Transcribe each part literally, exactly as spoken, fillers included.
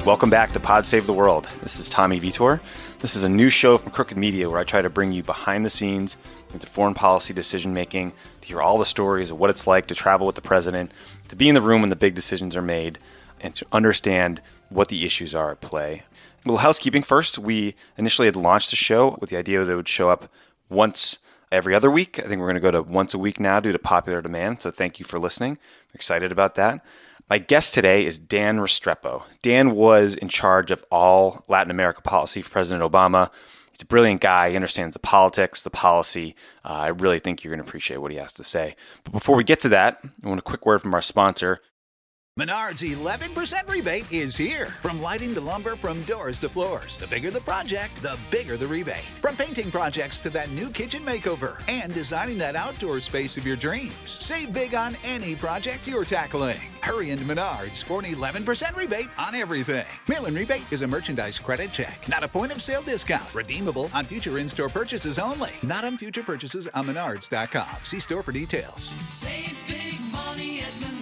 Welcome back to Pod Save the World. This is Tommy Vitor. This is a new show from Crooked Media where I try to bring you behind the scenes into foreign policy decision making, to hear all the stories of what it's like to travel with the president, to be in the room when the big decisions are made, and to understand what the issues are at play. A little housekeeping first. We initially had launched the show with the idea that it would show up once every other week. I think we're going to go to once a week now due to popular demand, so thank you for listening. I'm excited about that. My guest today is Dan Restrepo. Dan was in charge of all Latin America policy for President Obama. He's a brilliant guy. He understands the politics, the policy. Uh, I really think you're going to appreciate what he has to say. But before we get to that, I want a quick word from our sponsor. Menards eleven percent rebate is here. From lighting to lumber, from doors to floors. The bigger the project, the bigger the rebate. From painting projects to that new kitchen makeover and designing that outdoor space of your dreams. Save big on any project you're tackling. Hurry into Menards for an eleven percent rebate on everything. Mail-in rebate is a merchandise credit check, not a point-of-sale discount. Redeemable on future in-store purchases only. Not on future purchases on menards dot com. See store for details. Save big money at Menards.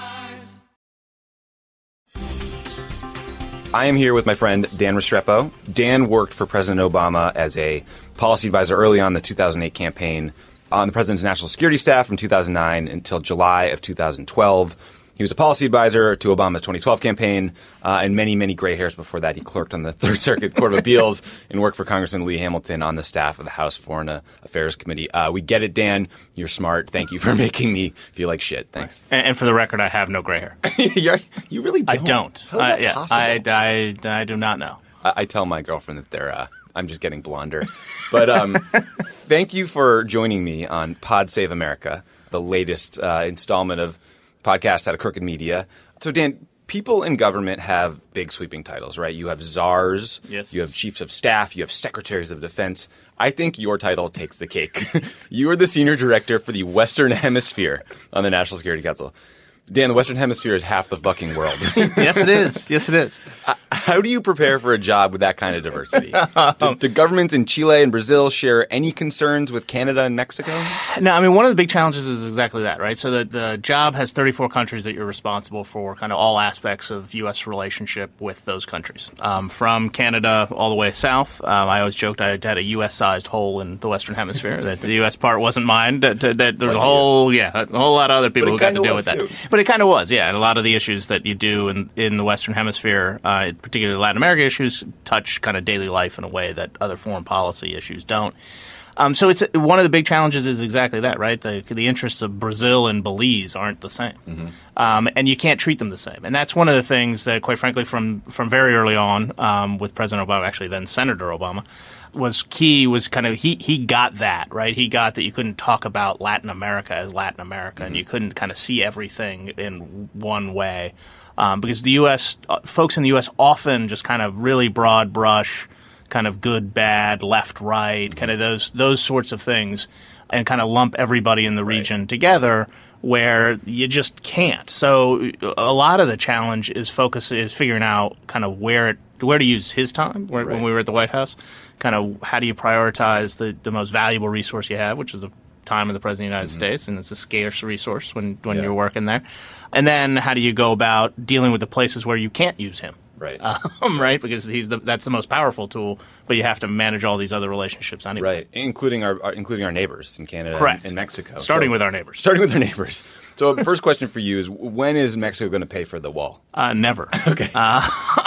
I am here with my friend Dan Restrepo. Dan worked for President Obama as a policy advisor early on in the two thousand eight campaign on the president's national security staff from two thousand nine until July of two thousand twelve. He was a policy advisor to Obama's twenty twelve campaign, uh, and many, many gray hairs before that. He clerked on the Third Circuit Court of Appeals and worked for Congressman Lee Hamilton on the staff of the House Foreign Affairs Committee. Uh, we get it, Dan. You're smart. Thank you for making me feel like shit. Thanks. And, and for the record, I have no gray hair. You're, you really don't? I don't. How is that I, yeah, possible? I, I, I do not know. I, I tell my girlfriend that they're, uh, I'm just getting blonder. But um, thank you for joining me on Pod Save America, the latest uh, installment of podcast out of Crooked Media. So, Dan, people in government have big sweeping titles, right? You have czars, yes. You have chiefs of staff, you have secretaries of defense. I think your title takes the cake. You are the senior director for the Western Hemisphere on the National Security Council. Dan, the Western Hemisphere is half the fucking world. Yes, it is. Yes, it is. How do you prepare for a job with that kind of diversity? do, do governments in Chile and Brazil share any concerns with Canada and Mexico? No, I mean, one of the big challenges is exactly that, right? So the, the job has thirty-four countries that you're responsible for kind of all aspects of U S relationship with those countries. Um, from Canada all the way south. Um, I always joked I had a U S-sized hole in the Western Hemisphere. That the U S part wasn't mine. That, that there's a whole, yeah, a whole lot of other people who got to deal with that. Too. But it kind of was, yeah. And a lot of the issues that you do in, in the Western Hemisphere, uh, particularly Latin America issues, touch kind of daily life in a way that other foreign policy issues don't. Um, so it's one of the big challenges is exactly that, right? The, the interests of Brazil and Belize aren't the same. Mm-hmm. Um, and you can't treat them the same. And that's one of the things that, quite frankly, from, from very early on um, with President Obama, actually then Senator Obama, was key was kind of he he got that, right? He got that you couldn't talk about Latin America as Latin America, mm-hmm. and you couldn't kind of see everything in one way. Um, because the U S, uh, folks in the U S often just kind of really broad brush, kind of good, bad, left, right, mm-hmm. kind of those those sorts of things, and kind of lump everybody in the region right. together where you just can't. So a lot of the challenge is focus is figuring out kind of where it, where to use his time where, right. when we were at the White House. Kind of how do you prioritize the, the most valuable resource you have, which is the time of the President of the United mm-hmm. States, and it's a scarce resource when, when yeah. you're working there. And then how do you go about dealing with the places where you can't use him? Right. Um, right, because he's the, that's the most powerful tool, but you have to manage all these other relationships anyway. Right, including our, our including our neighbors in Canada Correct. and, and Mexico. Starting so, with our neighbors. Starting with our neighbors. So the first question for you is, when is Mexico going to pay for the wall? Uh, never. Okay. Uh,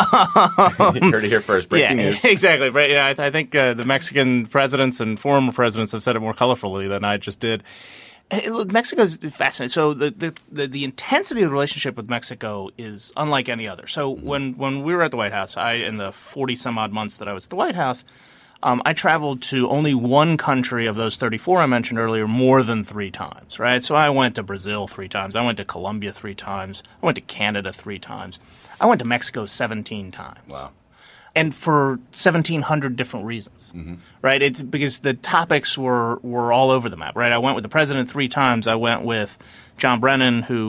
you heard it here first. Breaking yeah, news. Exactly. Right. Yeah, I, th- I think uh, the Mexican presidents and former presidents have said it more colorfully than I just did. Hey, look, Mexico's fascinating. So the, the, the, the intensity of the relationship with Mexico is unlike any other. So mm-hmm. when, when we were at the White House, I in the forty-some-odd months that I was at the White House, um, I traveled to only one country of those thirty-four I mentioned earlier more than three times, right? So I went to Brazil three times. I went to Colombia three times. I went to Canada three times. I went to Mexico seventeen times. Wow. And for seventeen hundred different reasons, mm-hmm. right? It's because the topics were, were all over the map, right? I went with the president three times. I went with John Brennan, who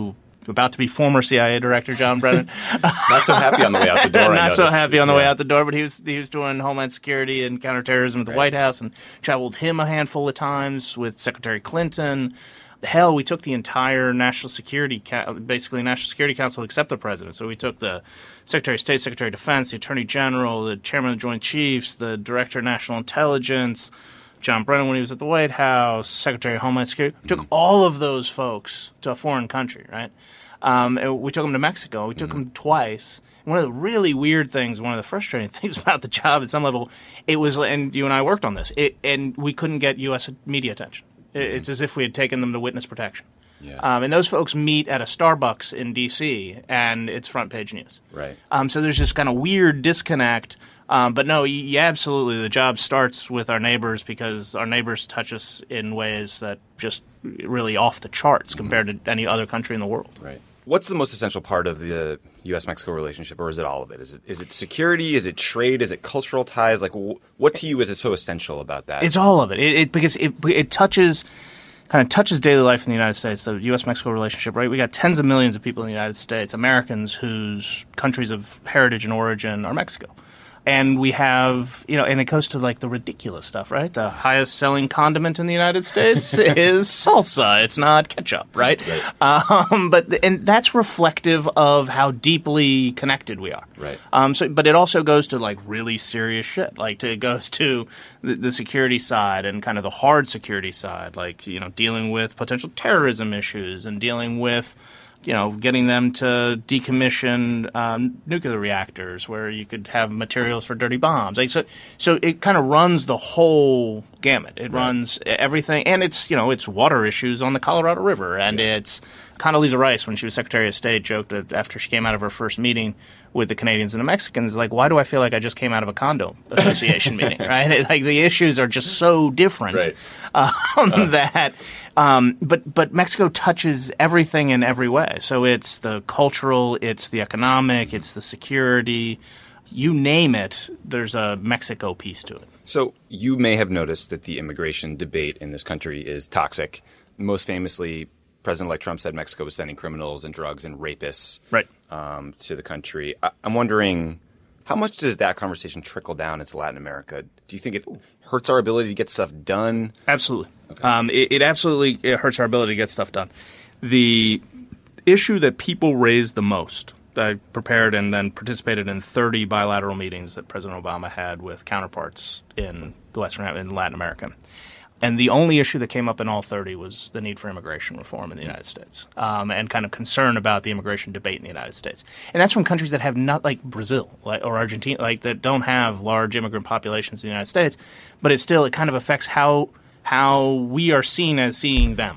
about to be former C I A director John Brennan. Not so happy on the way out the door. I Not so noticed. happy on the yeah. way out the door, but he was he was doing Homeland Security and counterterrorism at the Right. White House, and traveled with him a handful of times with Secretary Clinton. Hell, we took the entire National Security, basically National Security Council except the president. So we took the Secretary of State, Secretary of Defense, the Attorney General, the Chairman of the Joint Chiefs, the Director of National Intelligence, John Brennan when he was at the White House, Secretary of Homeland Security. We took all of those folks to a foreign country, right? Um, and we took them to Mexico. We took mm-hmm. them twice. One of the really weird things, one of the frustrating things about the job at some level, it was, and you and I worked on this, it, and we couldn't get U S media attention. It's as if we had taken them to witness protection. Yeah. Um, and those folks meet at a Starbucks in D C, and it's front page news. Right. Um, so there's this kind of weird disconnect. Um, but no, yeah, absolutely, the job starts with our neighbors because our neighbors touch us in ways that just really off the charts compared to any other country in the world. Right. What's the most essential part of the U S Mexico relationship, or is it all of it? Is it is it security? Is it trade? Is it cultural ties? Like, wh- what to you is it so essential about that? It's all of it. It, it because it it touches kind of touches daily life in the United States. The U S Mexico relationship, right? We got tens of millions of people in the United States, Americans whose countries of heritage and origin are Mexico. And we have, you know, and it goes to like the ridiculous stuff, right? The highest selling condiment in the United States is salsa. It's not ketchup, right? right. Um, but and that's reflective of how deeply connected we are. Right. Um, so, but it also goes to like really serious shit. Like to, it goes to the, the security side and kind of the hard security side, like you know, dealing with potential terrorism issues and dealing with. You know, getting them to decommission um, nuclear reactors where you could have materials for dirty bombs. Like, so, so it kind of runs the whole gamut. It right. runs everything, and it's you know it's water issues on the Colorado River, and yeah. it's Condoleezza Rice when she was Secretary of State joked that after she came out of her first meeting with the Canadians and the Mexicans, like, why do I feel like I just came out of a condo association meeting, right? Like the issues are just so different right. um, uh. that. Um, but but Mexico touches everything in every way. So it's the cultural, it's the economic, it's the security. You name it, there's a Mexico piece to it. So you may have noticed that the immigration debate in this country is toxic. Most famously, President-elect Trump said Mexico was sending criminals and drugs and rapists right. um, to the country. I- I'm wondering, how much does that conversation trickle down into Latin America? Do you think it hurts our ability to get stuff done? Absolutely. Okay. Um, it, it absolutely it hurts our ability to get stuff done. The issue that people raised the most, I prepared and then participated in thirty bilateral meetings that President Obama had with counterparts in the Western in Latin America. And the only issue that came up in all thirty was the need for immigration reform in the United States, um, and kind of concern about the immigration debate in the United States. And that's from countries that have not, like Brazil like, or Argentina, like that don't have large immigrant populations in the United States. But it still, it kind of affects how how we are seen as seeing them.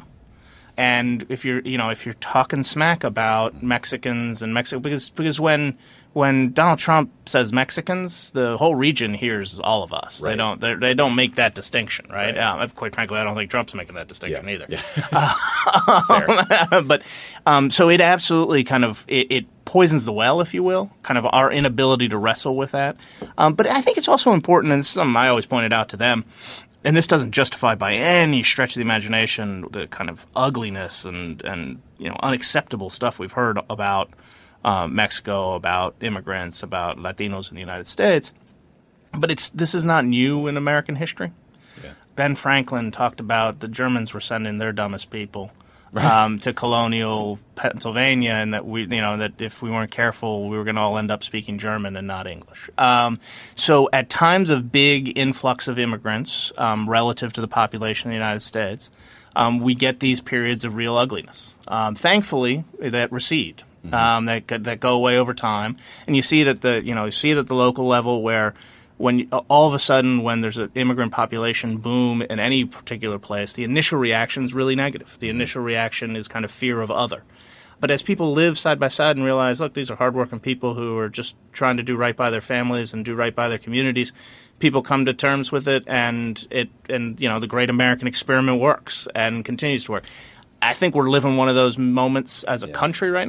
And if you're, you know, if you're talking smack about Mexicans and Mexico, because because when when Donald Trump says Mexicans, the whole region hears all of us. Right. They don't they, they don't make that distinction, right? right. Um, quite frankly, I don't think Trump's making that distinction yeah. either. Yeah. uh, but um, so it absolutely kind of it, it poisons the well, if you will, kind of our inability to wrestle with that. Um, but I think it's also important, and this is something I always pointed out to them. And this doesn't justify by any stretch of the imagination the kind of ugliness and, and you know unacceptable stuff we've heard about uh, Mexico, about immigrants, about Latinos in the United States. But it's this is not new in American history. Yeah. Ben Franklin talked about the Germans were sending their dumbest people right. um, to colonial Pennsylvania, and that we, you know, that if we weren't careful, we were going to all end up speaking German and not English. Um, so, at times of big influx of immigrants um, relative to the population of the United States, um, we get these periods of real ugliness. Um, thankfully, that recede, mm-hmm. um, that that go away over time, and you see it at the, you know, you see it at the local level where. When you, all of a sudden, when there's an immigrant population boom in any particular place, the initial reaction is really negative. The initial reaction is kind of fear of other. But as people live side by side and realize, look, these are hardworking people who are just trying to do right by their families and do right by their communities, people come to terms with it, and it and you know the great American experiment works and continues to work. I think we're living one of those moments as a yeah. country right now.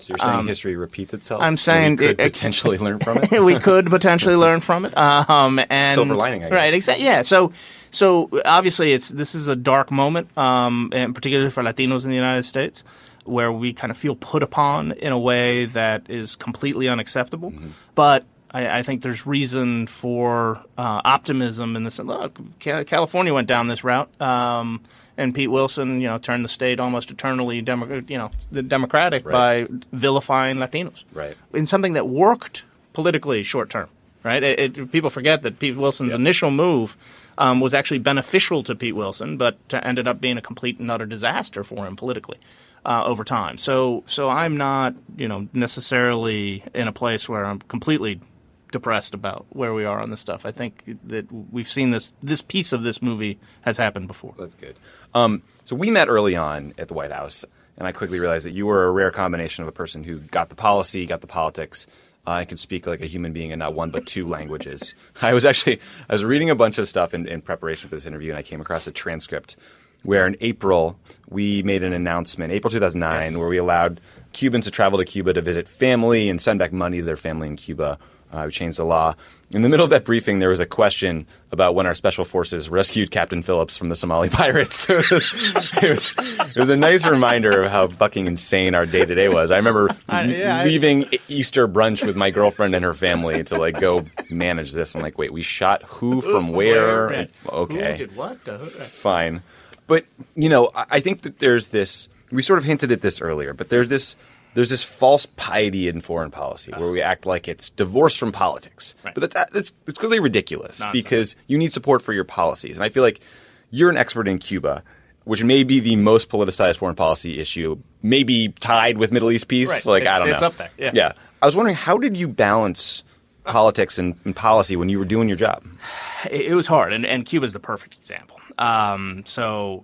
So you're saying Um, history repeats itself? I'm saying we could it- it- potentially learn from it. we could potentially learn from it. Um, and Silver lining, I guess. Right, exactly. Yeah. So, so obviously, it's this is a dark moment, um, and particularly for Latinos in the United States, where we kind of feel put upon in a way that is completely unacceptable. Mm-hmm. But I, I think there's reason for uh, optimism in this. Look, Ca- California went down this route. Um, And Pete Wilson, you know, turned the state almost eternally, Demo- you know, the Democratic Right. by vilifying Latinos, Right. in something that worked politically short term. Right? It, it, people forget that Pete Wilson's Yep. initial move um, was actually beneficial to Pete Wilson, but ended up being a complete and utter disaster for him politically uh, over time. So, so I'm not, you know, necessarily in a place where I'm completely depressed about where we are on this stuff. I think that we've seen this. This piece of this movie has happened before. That's good. Um, so we met early on at the White House, and I quickly realized that you were a rare combination of a person who got the policy, got the politics, uh, and could speak like a human being in not one but two languages. I was actually I was reading a bunch of stuff in, in preparation for this interview, and I came across a transcript where in April we made an announcement, April two thousand nine, yes. where we allowed Cubans to travel to Cuba to visit family and send back money to their family in Cuba. Uh, we changed the law. In the middle of that briefing, there was a question about when our special forces rescued Captain Phillips from the Somali pirates. it, was just, it, was, it was a nice reminder of how fucking insane our day-to-day was. I remember I, yeah, leaving I, Easter brunch with my girlfriend and her family to like go manage this. I'm like, wait, we shot who from where? where? Okay. Who did what? Fine. But, you know, I, I think that there's this – we sort of hinted at this earlier, but there's this – There's this false piety in foreign policy where we act like it's divorced from politics. Right. But that's, that's, that's clearly ridiculous Nonsense. because you need support for your policies. And I feel like you're an expert in Cuba, which may be the most politicized foreign policy issue, maybe tied with Middle East peace. Right. Like, it's, I don't know. It's up there. Yeah. yeah. I was wondering, how did you balance politics and, and policy when you were doing your job? It, it was hard, and, and Cuba's the perfect example. Um, so...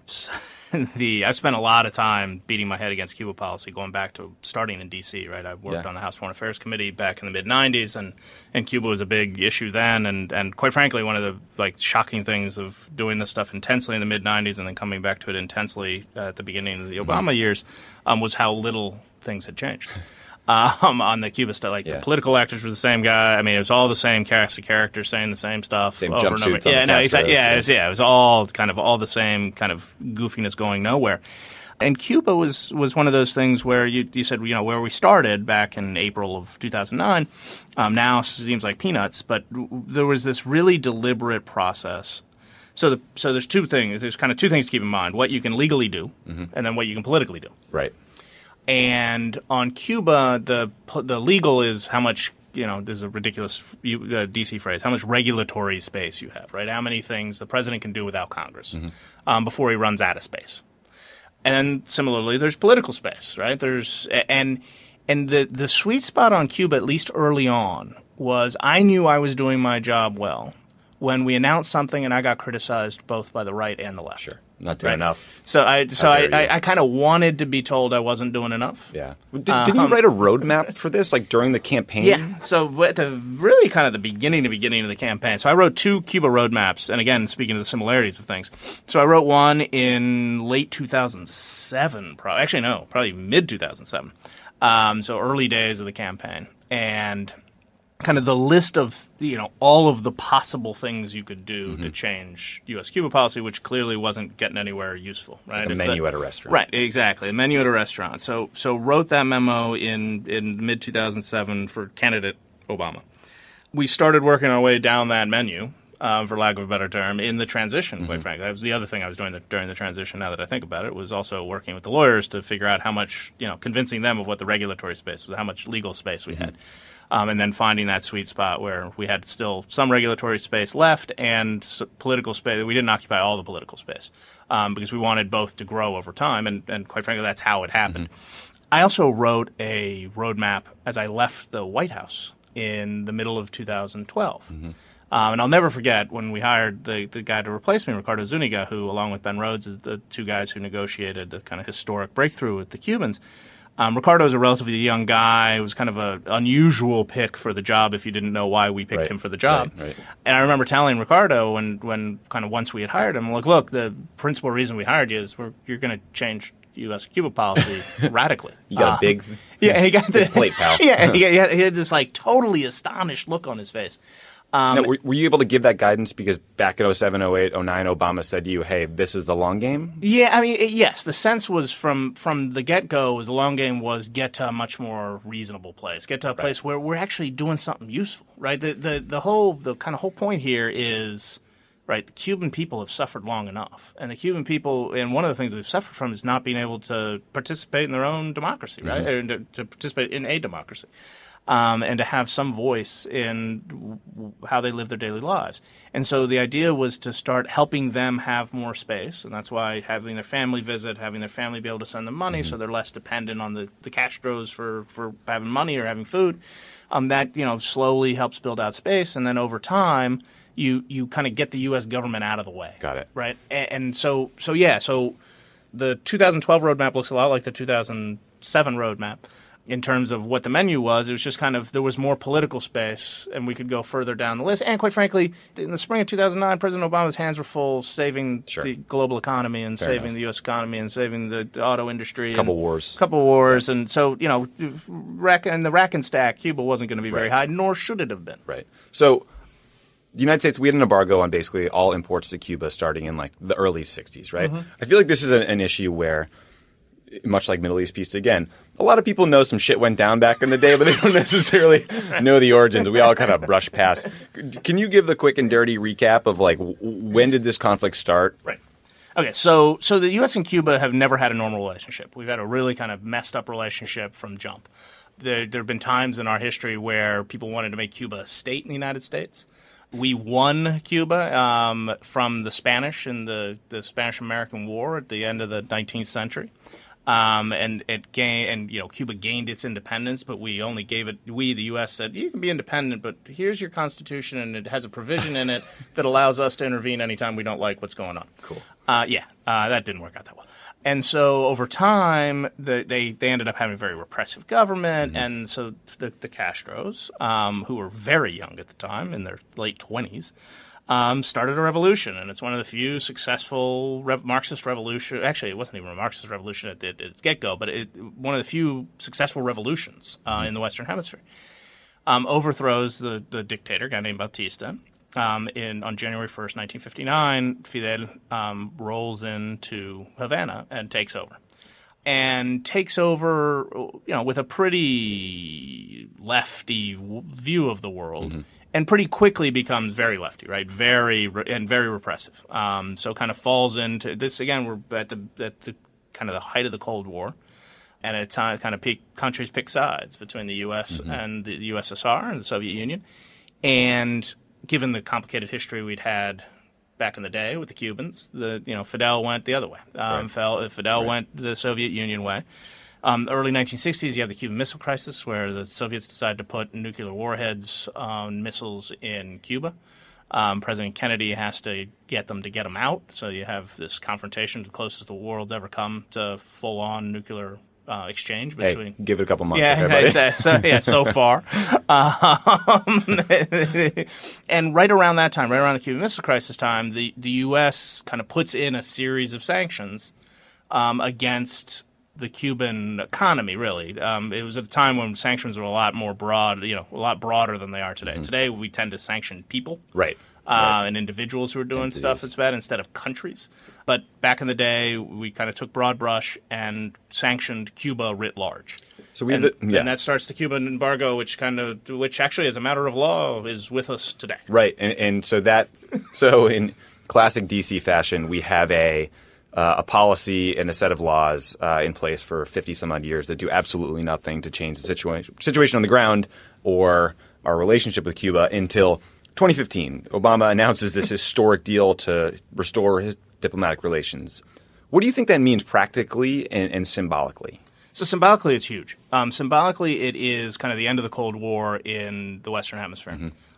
The I've spent a lot of time beating my head against Cuba policy, going back to starting in D C. Right, I worked Yeah. on the House Foreign Affairs Committee back in the mid nineties, and, and Cuba was a big issue then. And, and quite frankly, one of the like shocking things of doing this stuff intensely in the mid nineties and then coming back to it intensely uh, at the beginning of the Obama Mm-hmm. years um, was how little things had changed. Um, on the Cuba stuff, like Yeah. the political actors were the same guy. I mean, it was all the same cast of characters saying the same stuff, Same over and over. jumpsuits on Yeah, the no, exactly. Castros, Yeah, yeah. it was, yeah, it was all kind of all the same kind of goofiness going nowhere. And Cuba was, was one of those things where you you said, you know, where we started back in April of two thousand nine, um, now seems like peanuts, but there was this really deliberate process. So the so there's two things. There's kind of two things to keep in mind: what you can legally do, Mm-hmm. and then what you can politically do. Right. And on Cuba, the the legal is how much, you know, there's a ridiculous uh, D C phrase, how much regulatory space you have, right? How many things the president can do without Congress Mm-hmm. um, before he runs out of space. And similarly, there's political space, right? There's and and the the sweet spot on Cuba, at least early on, was I knew I was doing my job well when we announced something and I got criticized both by the right and the left. Sure. Not doing Right. enough. So I so How I, dare you. I, I kind of wanted to be told I wasn't doing enough. Yeah. Did, did you Um, write a roadmap for this, like during the campaign? Yeah. So at the really kind of the beginning to beginning of the campaign. So I wrote two Cuba roadmaps, and again, speaking of the similarities of things. So I wrote one in late two thousand seven, probably actually no, probably mid two thousand seven. Um, so early days of the campaign, and kind of the list of, you know, all of the possible things you could do Mm-hmm. to change U S Cuba policy, which clearly wasn't getting anywhere useful, right? Like a If menu the- at a restaurant. Right, exactly. A menu at a restaurant. So so wrote that memo in, in mid two thousand seven for candidate Obama. We started working our way down that menu, um, for lack of a better term, in the transition, quite frankly. That was the other thing I was doing the, during the transition, now that I think about it, was also working with the lawyers to figure out how much, you know, convincing them of what the regulatory space was, how much legal space we had. Um, and then finding that sweet spot where we had still some regulatory space left and s- political space. We didn't occupy all the political space um, because we wanted both to grow over time, and, and quite frankly, that's how it happened. I also wrote a roadmap as I left the White House in the middle of two thousand twelve. Um, and I'll never forget when we hired the, the guy to replace me, Ricardo Zuniga, who, along with Ben Rhodes, is the two guys who negotiated the kind of historic breakthrough with the Cubans. Um, Ricardo was a relatively young guy. It was kind of an unusual pick for the job if you didn't know why we picked Right. him for the job. Right, right. And I remember telling Ricardo when, when kind of once we had hired him, look, look, the principal reason we hired you is we're, you're going to change U S Cuba policy radically. You got Uh, a big, yeah, he got the big plate, pal. yeah, he, got, he had this like totally astonished look on his face. Um, Now, were, were you able to give that guidance because back in oh seven, oh eight, oh nine, Obama said to you, hey, this is the long game? Yeah, I mean, it, yes. The sense was from from the get go was the long game was get to a much more reasonable place, get to a place where we're actually doing something useful, right? The the the whole the kind of whole point here is, right? The Cuban people have suffered long enough, and the Cuban people, and one of the things they've suffered from is not being able to participate in their own democracy, right? Mm-hmm. Or to, to participate in a democracy. Um, and to have some voice in w- w- how they live their daily lives. And so the idea was to start helping them have more space, and that's why having their family visit, having their family be able to send them money so they're less dependent on the, the Castros for, for having money or having food, um, that, you know, slowly helps build out space, and then over time you you kind of get the U S government out of the way. Got it. Right? And, and so, so, yeah, so the two thousand twelve roadmap looks a lot like the two thousand seven roadmap. In terms of what the menu was, it was just kind of there was more political space, and we could go further down the list. And quite frankly, in the spring of two thousand nine, President Obama's hands were full saving Sure. the global economy and Fair saving enough. the U S economy and saving the auto industry. Couple and wars. Couple wars. And so, you know, rack, and the rack and stack, Cuba wasn't going to be very Right. high, nor should it have been. Right. So the United States, we had an embargo on basically all imports to Cuba starting in like the early sixties, right? Mm-hmm. I feel like this is an, an issue where, much like Middle East peace again, a lot of people know some shit went down back in the day, but they don't necessarily know the origins. We all kind of brush past. Can you give the quick and dirty recap of like w- when did this conflict start? Right. Okay, so so the U S and Cuba have never had a normal relationship. We've had a really kind of messed up relationship from jump. There there have been times in our history where people wanted to make Cuba a state in the United States. We won Cuba um, from the Spanish in the, the Spanish-American War at the end of the nineteenth century. Um, and it gained, and you know, Cuba gained its independence, but we only gave it. We, the U S, said you can be independent, but here's your constitution, and it has a provision in it that allows us to intervene anytime we don't like what's going on. Cool. Uh, yeah, uh, that didn't work out that well. And so over time, the, they they ended up having a very repressive government, Mm-hmm. and so the, the Castros, um, who were very young at the time, in their late twenties. Um, started a revolution, and it's one of the few successful rev- Marxist revolution. Actually, it wasn't even a Marxist revolution at, the, at its get-go, but it, one of the few successful revolutions uh, in the Western Hemisphere. Um, overthrows the, the dictator, a guy named Batista. Um, in on January first, nineteen fifty-nine, Fidel um, rolls into Havana and takes over. And takes over, you know, with a pretty lefty w- view of the world. Mm-hmm. And pretty quickly becomes very lefty, right? Very re- and very repressive. Um, so kind of falls into this again. We're at the at the kind of the height of the Cold War, and at a time, kind of peak, countries pick sides between the U S Mm-hmm. and the U S S R and the Soviet Union. And given the complicated history we'd had back in the day with the Cubans, the you know Fidel went the other way. Um, Right. Fidel, Fidel Right. went the Soviet Union way. Um, early nineteen sixties, you have the Cuban Missile Crisis, where the Soviets decided to put nuclear warheads on missiles in Cuba. Um, President Kennedy has to get them to get them out, so you have this confrontation, the closest the world's ever come to full-on nuclear uh, exchange between. Hey, give it a couple months. Yeah, okay, buddy? so, so, yeah, so far. Um, and right around that time, right around the Cuban Missile Crisis time, the, the U S kind of puts in a series of sanctions um, against the Cuban economy, really. Um, it was at a time when sanctions were a lot more broad, you know, a lot broader than they are today. Mm-hmm. Today, we tend to sanction people. Right. Uh, right. And individuals who are doing Entities. stuff that's bad instead of countries. But back in the day, we kind of took broad brush and sanctioned Cuba writ large. So we and, have the, yeah. and that starts the Cuban embargo, which kind of, which actually, as a matter of law, is with us today. Right, and and so that, so in classic D C fashion, we have a uh, a policy and a set of laws uh, in place for fifty some odd years that do absolutely nothing to change the situation situation on the ground or our relationship with Cuba until twenty fifteen. Obama announces this historic deal to restore his diplomatic relations. What do you think that means practically and, and symbolically? So symbolically, it's huge. Um, symbolically, it is kind of the end of the Cold War in the Western Hemisphere. Mm-hmm.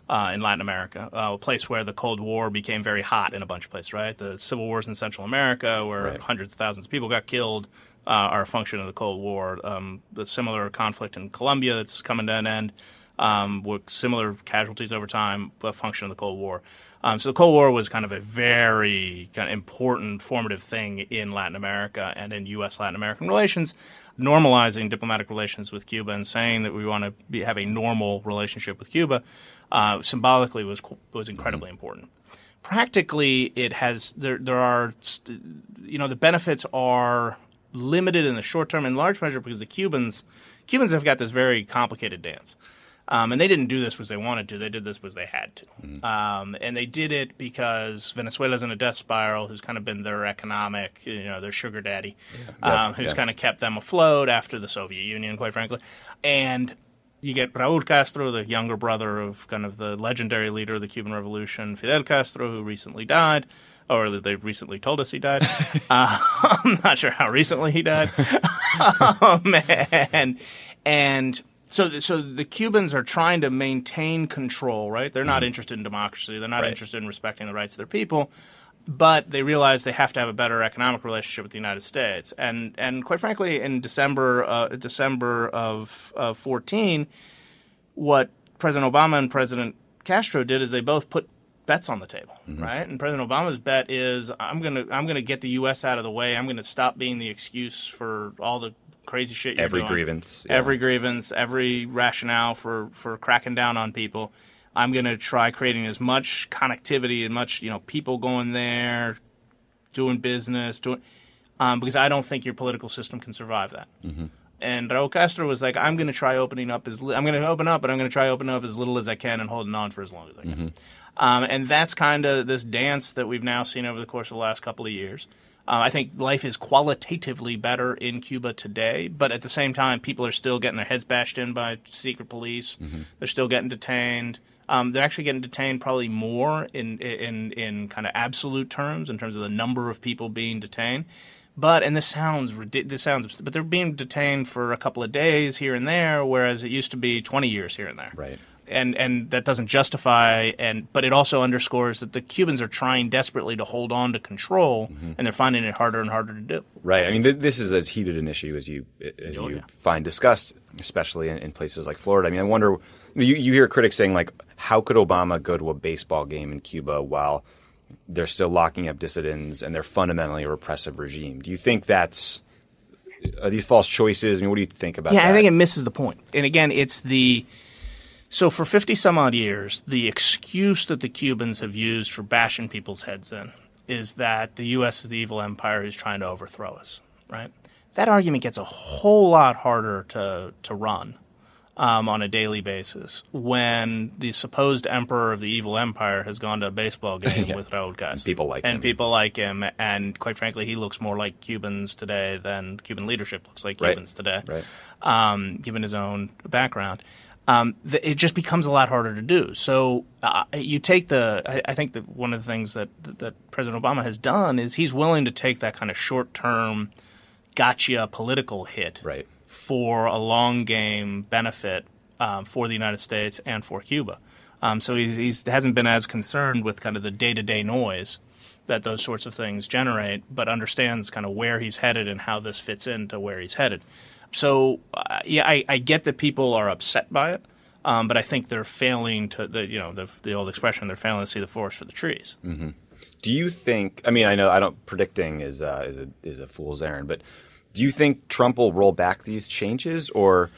uh, in Latin America, uh, a place where the Cold War became very hot in a bunch of places, right? The civil wars in Central America, where right. hundreds of thousands of people got killed, uh, are a function of the Cold War. Um, the similar conflict in Colombia that's coming to an end, um, with similar casualties over time, a function of the Cold War. Um, so the Cold War was kind of a very kind of important, formative thing in Latin America and in U S Latin American relations, normalizing diplomatic relations with Cuba and saying that we want to be, have a normal relationship with Cuba, uh, symbolically was was incredibly mm-hmm. important. Practically, it has there there are you know the benefits are limited in the short term in large measure because the Cubans Cubans have got this very complicated dance. Um, and they didn't do this because they wanted to. They did this because they had to. Mm-hmm. Um, and they did it because Venezuela's in a death spiral, who's kind of been their economic, you know, their sugar daddy, yeah. um, who's yeah. kind of kept them afloat after the Soviet Union, quite frankly. And you get Raul Castro, the younger brother of kind of the legendary leader of the Cuban Revolution, Fidel Castro, who recently died. Or they recently told us he died. uh, I'm not sure how recently he died. um, and... and So, so the Cubans are trying to maintain control, right? They're not mm. interested in democracy. They're not right. interested in respecting the rights of their people. But they realize they have to have a better economic relationship with the United States. And, and quite frankly, in December, uh, December of uh, fourteen, what President Obama and President Castro did is they both put bets on the table, mm-hmm. right? And President Obama's bet is, I'm gonna, I'm gonna get the U S out of the way. I'm gonna stop being the excuse for all the crazy shit you're every doing. grievance yeah. every grievance every rationale for for cracking down on people. I'm going to try creating as much connectivity and much you know people going there doing business doing um, because I don't think your political system can survive that. Mm-hmm. And Raul Castro was like, I'm going to try opening up as li- I'm going to open up but I'm going to try opening up as little as I can and holding on for as long as I can. Mm-hmm. um, and that's kind of this dance that we've now seen over the course of the last couple of years. Uh, I think life is qualitatively better in Cuba today, but at the same time, people are still getting their heads bashed in by secret police. Mm-hmm. They're still getting detained. Um, they're actually getting detained probably more in in in kind of absolute terms in terms of the number of people being detained. But and this sounds this sounds, but they're being detained for a couple of days here and there, whereas it used to be twenty years here and there. Right. And and that doesn't justify, and but it also underscores that the Cubans are trying desperately to hold on to control, mm-hmm. and they're finding it harder and harder to do. Right. I mean, th- this is as heated an issue as you as oh, you yeah. find discussed, especially in, in places like Florida. I mean, I wonder. You, you hear critics saying like, how could Obama go to a baseball game in Cuba while they're still locking up dissidents and they're fundamentally a repressive regime? Do you think that's are these false choices? I mean, what do you think about yeah, that? Yeah, I think it misses the point. And again, it's the So for fifty some odd years, the excuse that the Cubans have used for bashing people's heads in is that the U S is the evil empire who's trying to overthrow us, right? That argument gets a whole lot harder to to run um, on a daily basis when the supposed emperor of the evil empire has gone to a baseball game yeah. with Raul Castro. And people like and him. And people like him. And quite frankly, he looks more like Cubans today than Cuban leadership looks like Cubans right. today, right. Um, given his own background. Um, th- it just becomes a lot harder to do. So uh, you take the I, – I think that one of the things that, that President Obama has done is he's willing to take that kind of short-term gotcha political hit right. for a long-game benefit um, for the United States and for Cuba. Um, so he's, he's hasn't been as concerned with kind of the day-to-day noise that those sorts of things generate, but understands kind of where he's headed and how this fits into where he's headed. So, uh, yeah, I, I get that people are upset by it, um, but I think they're failing to, the, you know, the, the old expression, they're failing to see the forest for the trees. Mm-hmm. Do you think – I mean, I know I don't – predicting is, uh, is, a, is a fool's errand, but do you think Trump will roll back these changes or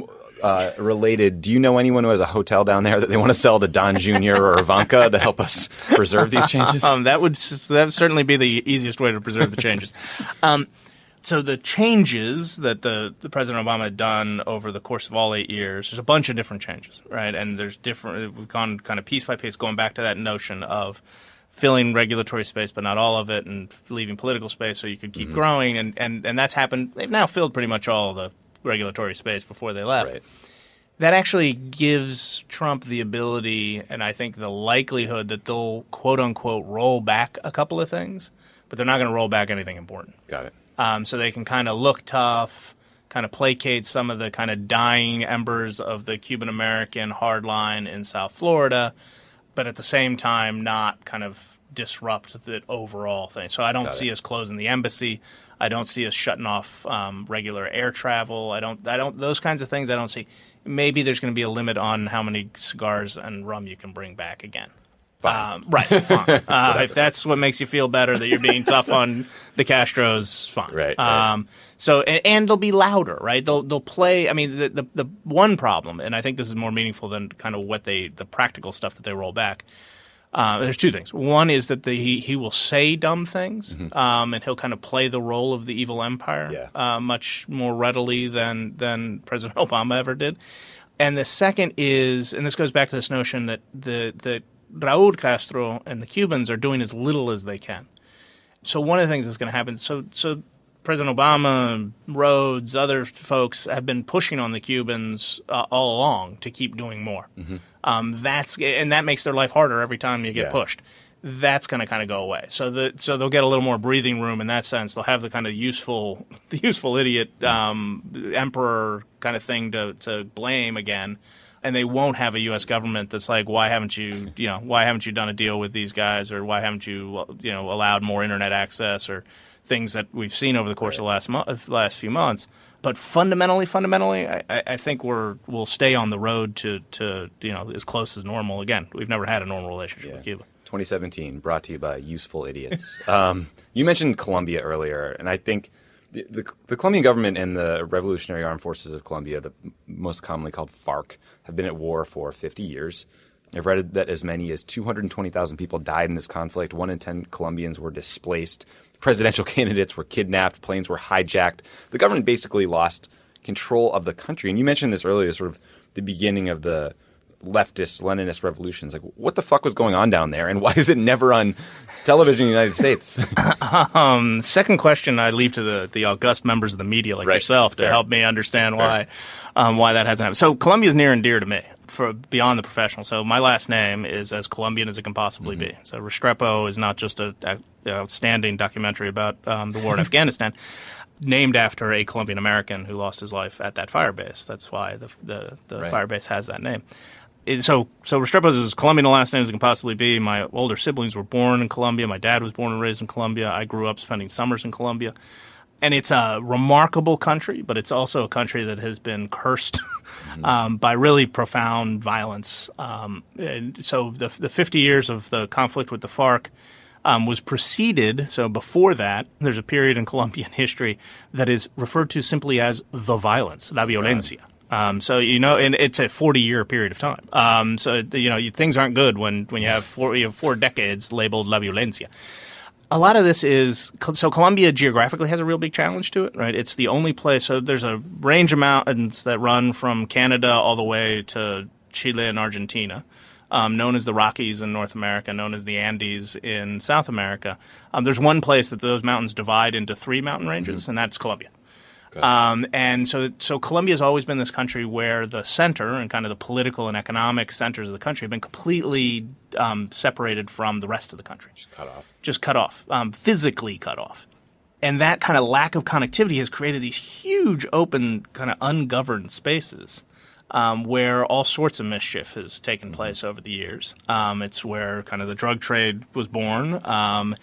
uh, related – do you know anyone who has a hotel down there that they want to sell to Don Junior or Ivanka to help us preserve these changes? um, that, would, that would certainly be the easiest way to preserve the changes. Um So the changes that the, the President Obama had done over the course of all eight years, there's a bunch of different changes, right? And there's different – we've gone kind of piece by piece going back to that notion of filling regulatory space but not all of it and leaving political space so you could keep mm-hmm. growing. And, and, and that's happened – they've now filled pretty much all the regulatory space before they left. Right. That actually gives Trump the ability and I think the likelihood that they'll quote-unquote roll back a couple of things, but they're not going to roll back anything important. Got it. Um, so they can kind of look tough, kind of placate some of the kind of dying embers of the Cuban-American hardline in South Florida, but at the same time not kind of disrupt the overall thing. So I don't see us closing the embassy. I don't see us shutting off um, regular air travel. I don't. I don't. Those kinds of things I don't see. Maybe there's going to be a limit on how many cigars and rum you can bring back again. Fine. Um, right. Fine. Uh, if that's what makes you feel better that you're being tough on the Castros, fine. Right. Um, right. So and, and they'll be louder, right? They'll they'll play. I mean, the, the the one problem, and I think this is more meaningful than kind of what they the practical stuff that they roll back. Uh, there's two things. One is that the, he he will say dumb things, mm-hmm. um, and he'll kind of play the role of the evil empire yeah. uh, much more readily than than President Obama ever did. And the second is, and this goes back to this notion that the the Raúl Castro and the Cubans are doing as little as they can. So one of the things that's going to happen. So so President Obama, Rhodes, other folks have been pushing on the Cubans uh, all along to keep doing more. Mm-hmm. Um, that's and that makes their life harder every time you get yeah. pushed. That's going to kind of go away. So the so they'll get a little more breathing room in that sense. They'll have the kind of useful, the useful idiot um, emperor kind of thing to to blame again, and they won't have a U S government that's like, why haven't you, you know, why haven't you done a deal with these guys, or why haven't you, you know, allowed more internet access, or things that we've seen over the course right. of the last mo- last few months. But fundamentally, fundamentally, I, I think we're we'll stay on the road to, to you know as close as normal. Again, we've never had a normal relationship yeah. with Cuba. twenty seventeen, brought to you by Useful Idiots. um, you mentioned Colombia earlier, and I think the, the, the Colombian government and the Revolutionary Armed Forces of Colombia, the most commonly called FARC, have been at war for fifty years. I've read that as many as two hundred twenty thousand people died in this conflict. One in ten Colombians were displaced. Presidential candidates were kidnapped. Planes were hijacked. The government basically lost control of the country. And you mentioned this earlier, sort of the beginning of the leftist, Leninist revolutions. Like, what the fuck was going on down there? And why is it never on television in the United States? um, second question I leave to the, the august members of the media like right. yourself to Fair. help me understand why um, why that hasn't happened. So Colombia is near and dear to me. For beyond the professional. So my last name is as Colombian as it can possibly mm-hmm. be. So Restrepo is not just an outstanding documentary about um, the war in Afghanistan, named after a Colombian American who lost his life at that fire base. That's why the the, the right. fire base has that name. It, so so Restrepo is as Colombian a last name as it can possibly be. My older siblings were born in Colombia. My dad was born and raised in Colombia. I grew up spending summers in Colombia. And it's a remarkable country, but it's also a country that has been cursed mm-hmm. um, by really profound violence. Um, and so the, the fifty years of the conflict with the FARC um, was preceded. So before that, there's a period in Colombian history that is referred to simply as the violence, la violencia. Um, so, you know, and it's a forty-year period of time. Um, so, you know, you, things aren't good when, when you have four, you have four decades labeled la violencia. A lot of this is – so Colombia geographically has a real big challenge to it, right? It's the only place – so there's a range of mountains that run from Canada all the way to Chile and Argentina, um, known as the Rockies in North America, known as the Andes in South America. Um, there's one place that those mountains divide into three mountain ranges, mm-hmm. and that's Colombia. Um, and so, so Colombia has always been this country where the center and kind of the political and economic centers of the country have been completely um, separated from the rest of the country. Just cut off. Just cut off, um, physically cut off. And that kind of lack of connectivity has created these huge open kind of ungoverned spaces um, where all sorts of mischief has taken mm-hmm. place over the years. Um, it's where kind of the drug trade was born. Um,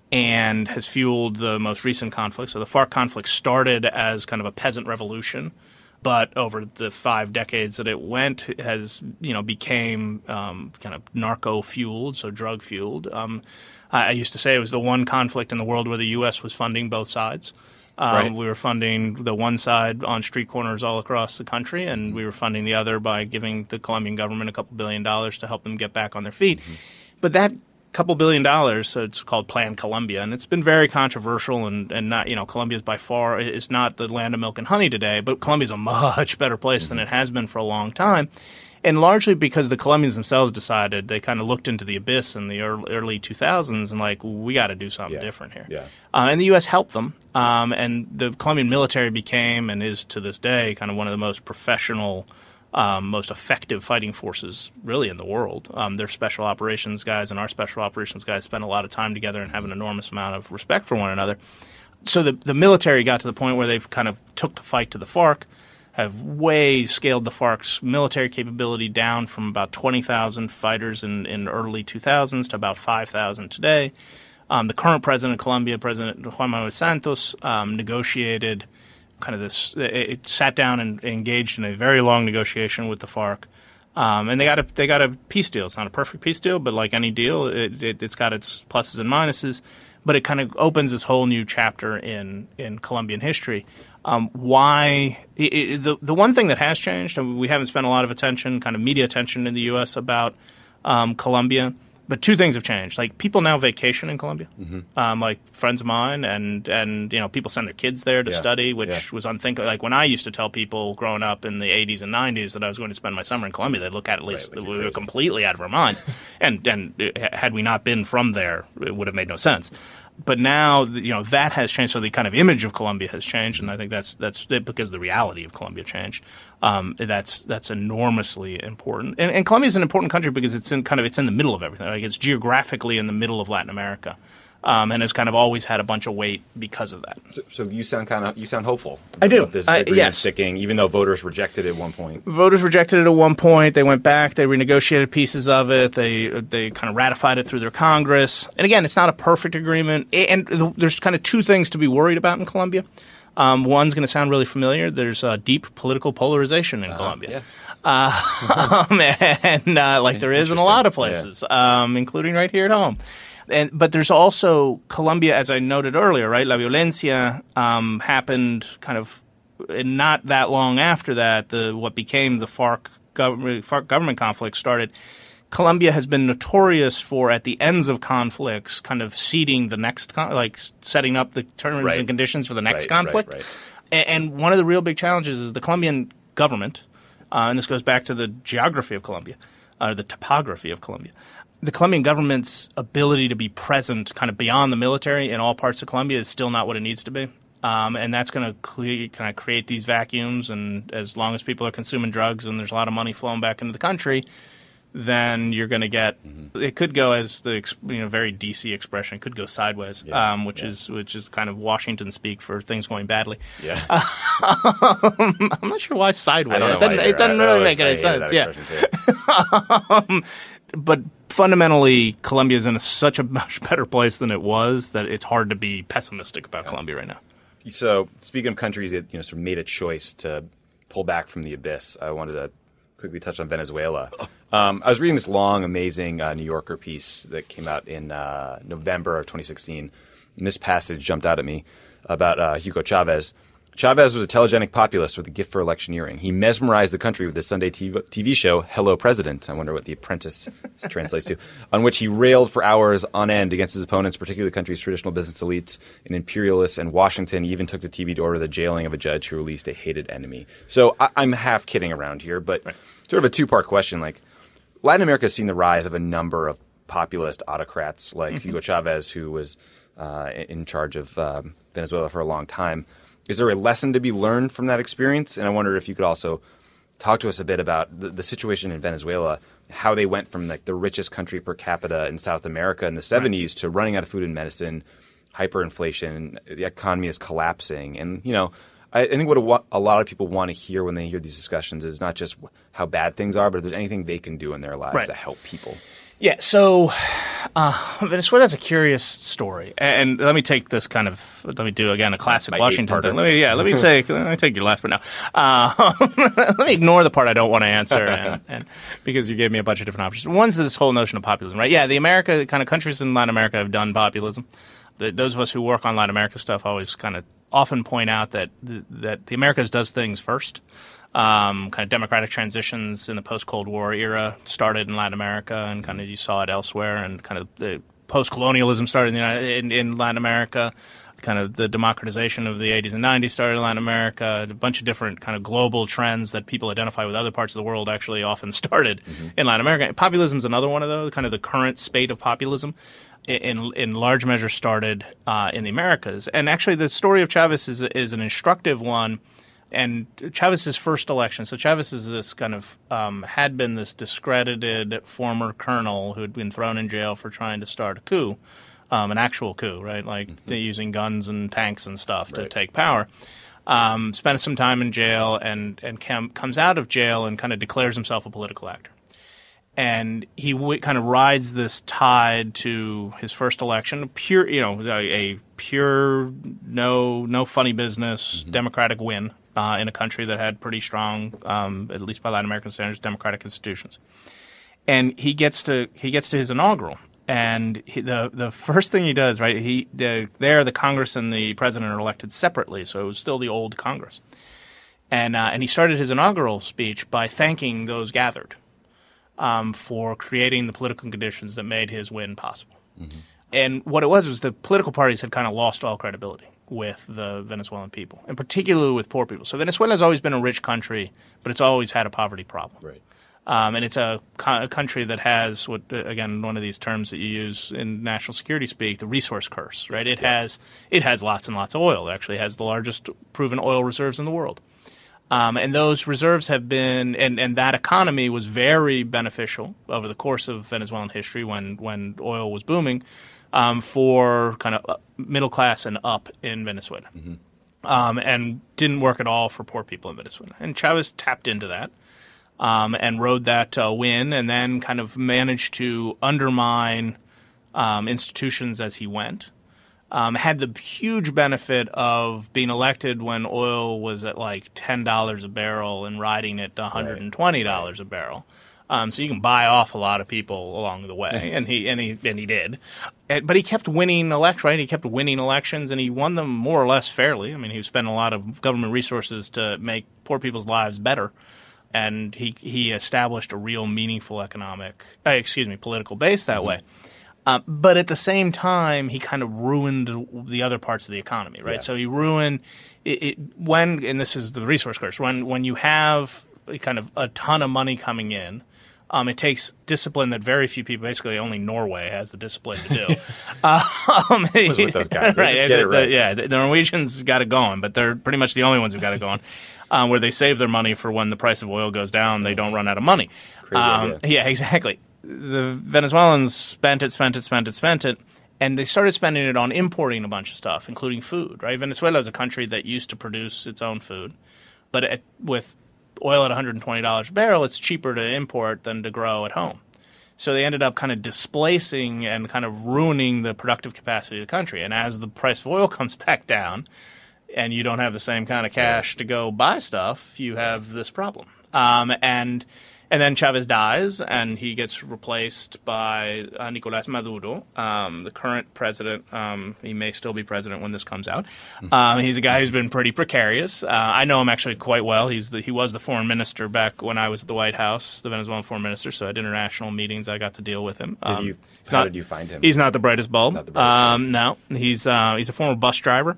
and has fueled the most recent conflict. So the FARC conflict started as kind of a peasant revolution, but over the five decades that it went, it has, you know, became um, kind of narco-fueled, so drug-fueled. Um, I, I used to say it was the one conflict in the world where the U S was funding both sides. Um, right. We were funding the one side on street corners all across the country, and we were funding the other by giving the Colombian government a couple billion dollars to help them get back on their feet. Mm-hmm. But that couple billion dollars, so it's called Plan Colombia, and it's been very controversial and, and not, you know, Colombia is by far, it's not the land of milk and honey today, but Colombia is a much better place than it has been for a long time, and largely because the Colombians themselves decided, they kind of looked into the abyss in the early, early two thousands and like, we got to do something yeah. different here. Yeah. Uh, and the U S helped them, um, and the Colombian military became, and is to this day, kind of one of the most professional Um, most effective fighting forces really in the world. Um, their special operations guys and our special operations guys spend a lot of time together and have an enormous amount of respect for one another. so the the military got to the point where they've kind of took the fight to the FARC, have way scaled the FARC's military capability down from about twenty thousand fighters in, in early two thousands to about five thousand today. Um, the current president of Colombia, President Juan Manuel Santos, um, negotiated kind of this – it sat down and engaged in a very long negotiation with the FARC. Um, and they got a they got a peace deal. It's not a perfect peace deal, but like any deal, it, it, it's got its pluses and minuses. But it kind of opens this whole new chapter in, in Colombian history. Um, why it, it, the the one thing that has changed, and we haven't spent a lot of attention, kind of media attention in the U S about um, Colombia, but two things have changed. Like people now vacation in Colombia, mm-hmm. um, like friends of mine, and and you know people send their kids there to yeah. study, which yeah. was unthinkable. Like when I used to tell people growing up in the eighties and nineties that I was going to spend my summer in Colombia, they'd look at it at least right, like we were completely out of our minds, and and had we not been from there, it would have made no sense. But now, you know, that has changed. So the kind of image of Colombia has changed, and I think that's that's because the reality of Colombia changed. Um, that's that's enormously important. And, and Colombia is an important country because it's in kind of it's in the middle of everything. Like it's geographically in the middle of Latin America, um, and has kind of always had a bunch of weight because of that. So, so you sound kind of you sound hopeful. I do. This I, agreement yes. sticking, even though voters rejected it at one point. Voters rejected it at one point. They went back. They renegotiated pieces of it. They they kind of ratified it through their Congress. And again, it's not a perfect agreement. And there's kind of two things to be worried about in Colombia. Um, one's going to sound really familiar. There's uh, deep political polarization in uh, Colombia, yeah. uh, um, and uh, like there is in a lot of places, yeah. um, including right here at home. And, but there's also Colombia, as I noted earlier, right? La Violencia um, happened kind of not that long after that. The what became the FARC government, FARC government conflict started. Colombia has been notorious for, at the ends of conflicts, kind of seeding the next, con- like setting up the terms right. and conditions for the next right, conflict. Right, right. And, and one of the real big challenges is the Colombian government, uh, and this goes back to the geography of Colombia, or uh, the topography of Colombia. The Colombian government's ability to be present kind of beyond the military in all parts of Colombia is still not what it needs to be. Um, and that's going to cle- kind of create these vacuums. And as long as people are consuming drugs and there's a lot of money flowing back into the country, then you're going to get mm-hmm. – it could go, as the you know very D C expression, could go sideways, yeah, um, which yeah. is which is kind of Washington speak for things going badly. Yeah, um, I'm not sure why sideways. I don't know it doesn't, why it doesn't really always, make any sense. Yeah, um, but fundamentally, Colombia is in a, such a much better place than it was that it's hard to be pessimistic about yeah. Colombia right now. So, speaking of countries that you know sort of made a choice to pull back from the abyss, I wanted to quickly touch on Venezuela. Um, I was reading this long, amazing uh, New Yorker piece that came out in uh, November of twenty sixteen. And this passage jumped out at me about uh, Hugo Chavez. Chavez was a telegenic populist with a gift for electioneering. He mesmerized the country with his Sunday T V show, Hello President. I wonder what The Apprentice translates to, on which he railed for hours on end against his opponents, particularly the country's traditional business elites and imperialists, and Washington. He even took to T V to order the jailing of a judge who released a hated enemy. So I- I'm half kidding around here, but right. sort of a two-part question. Like, Latin America has seen the rise of a number of populist autocrats like mm-hmm. Hugo Chavez, who was uh, in charge of um, Venezuela for a long time. Is there a lesson to be learned from that experience? And I wonder if you could also talk to us a bit about the, the situation in Venezuela, how they went from like the richest country per capita in South America in the seventies right. to running out of food and medicine, hyperinflation, the economy is collapsing. And, you know, I, I think what a, a lot of people want to hear when they hear these discussions is not just how bad things are, but if there's anything they can do in their lives right. to help people. Yeah, so uh, Venezuela has a curious story, and let me take this kind of let me do again a classic Washington thing. Let me yeah, let me take let me take your last part now. Uh, let me ignore the part I don't want to answer, and, and because you gave me a bunch of different options. One's this whole notion of populism, right? Yeah, the America kind of countries in Latin America have done populism. The, those of us who work on Latin America stuff always kind of often point out that the, that the Americas does things first. Um, kind of democratic transitions in the post-Cold War era started in Latin America, and kind of you saw it elsewhere, and kind of the post-colonialism started in, the, in, in Latin America. Kind of the democratization of the eighties and nineties started in Latin America. A bunch of different kind of global trends that people identify with other parts of the world actually often started mm-hmm. in Latin America. Populism is another one of those, kind of the current spate of populism. In, in large measure started uh, in the Americas. And actually the story of Chavez is, is an instructive one. And Chavez's first election, so Chavez is this kind of um, had been this discredited former colonel who had been thrown in jail for trying to start a coup um, an actual coup, right? Like mm-hmm. using guns and tanks and stuff right. to take power. Um, spent some time in jail and and cam- comes out of jail and kind of declares himself a political actor. And he w- kind of rides this tide to his first election, pure, you know, a, a pure, no, no funny business, mm-hmm. Democratic win uh, in a country that had pretty strong, um, at least by Latin American standards, democratic institutions. And he gets to he gets to his inaugural, and he, the the first thing he does, right? He the, there the Congress and the president are elected separately, so it was still the old Congress. And uh, and he started his inaugural speech by thanking those gathered. Um, for creating the political conditions that made his win possible. Mm-hmm. And what it was was the political parties had kind of lost all credibility with the Venezuelan people, and particularly with poor people. So Venezuela has always been a rich country, but it's always had a poverty problem. Right. Um, and it's a, co- a country that has, what again, one of these terms that you use in national security speak, the resource curse, right? It yeah. has it has lots and lots of oil. It actually has the largest proven oil reserves in the world. Um, and those reserves have been, and, and that economy was very beneficial over the course of Venezuelan history when, when oil was booming um, for kind of middle class and up in Venezuela. Mm-hmm. Um, and didn't work at all for poor people in Venezuela. And Chavez tapped into that um, and rode that uh, win and then kind of managed to undermine um, institutions as he went. Um, had the huge benefit of being elected when oil was at like ten dollars a barrel and riding at one hundred twenty dollars right. a barrel. Um, so you can buy off a lot of people along the way, and he and he and he did. And, but he kept winning elections, right? He kept winning elections, and he won them more or less fairly. I mean, he spent a lot of government resources to make poor people's lives better, and he he established a real meaningful economic, uh, excuse me, political base that mm-hmm. way. Uh, but at the same time, he kind of ruined the other parts of the economy, right? Yeah. So he ruined it, it when, and this is the resource curse, when when you have kind of a ton of money coming in, um, it takes discipline that very few people, basically only Norway has the discipline to do. um, was with those guys. They right, just get it right. The, yeah, the Norwegians got it going, but they're pretty much the only ones who got it going, um, where they save their money for when the price of oil goes down, they don't run out of money. Crazy um, idea. Yeah, exactly. The Venezuelans spent it, spent it, spent it, spent it, and they started spending it on importing a bunch of stuff, including food, right? Venezuela is a country that used to produce its own food, but it, with oil at one hundred twenty dollars a barrel, it's cheaper to import than to grow at home. So they ended up kind of displacing and kind of ruining the productive capacity of the country. And as the price of oil comes back down and you don't have the same kind of cash to go buy stuff, you have this problem. Um, and... And then Chavez dies, and he gets replaced by uh, Nicolás Maduro, um, the current president. Um, he may still be president when this comes out. Um, he's a guy who's been pretty precarious. Uh, I know him actually quite well. He's the, he was the foreign minister back when I was at the White House, the Venezuelan foreign minister. So at international meetings, I got to deal with him. Did Um, you? How not, did you find him? He's not the brightest bulb. Not the brightest um, bulb. No, he's uh, he's a former bus driver.